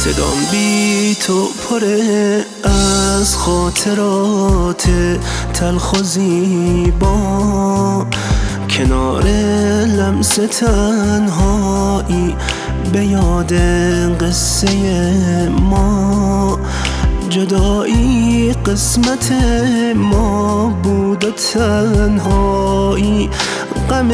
صدام بی تو پره از خاطرات تلخ و زیبا، کنار لمس تنهایی به یاد قصه ما. جدایی قسمت ما بود و تنهایی غم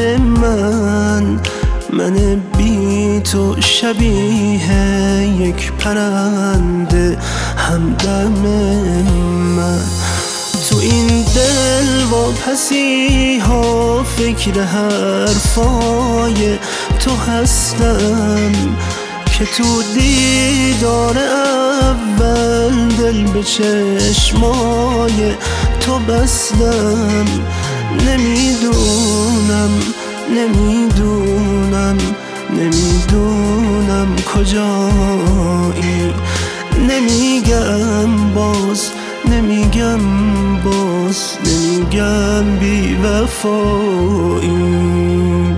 من بی تو شبیه یک پرنده همدم من. تو این دل واپسی ها فکر حرفای تو هستم که تو دیدار اول دل به چشمای تو بستم. نمیدونم کجایی، نمیگم بی وفایی.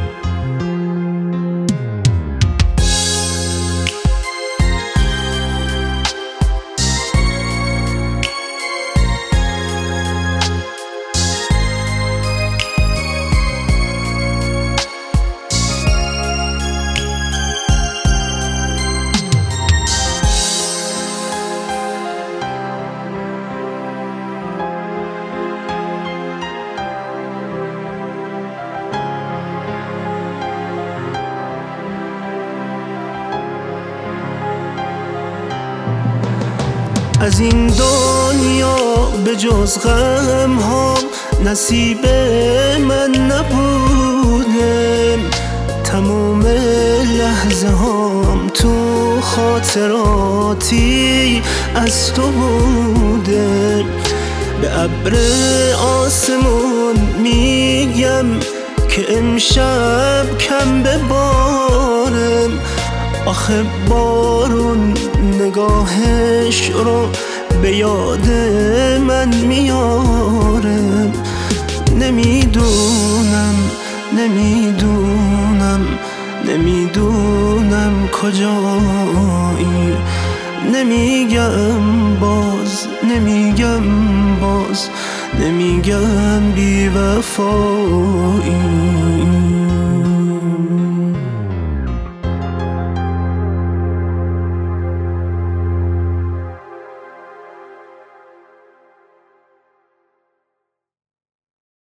از این دنیا به جز غم ها نصیب من نبوده، تمام لحظه هام تو خاطراتی از تو بوده. به ابر آسمون میگم که امشب کم ببارم، آخه بارون نگاهش رو به یاد من میارم. نمیدونم کجایی، نمیگم بی وفایی.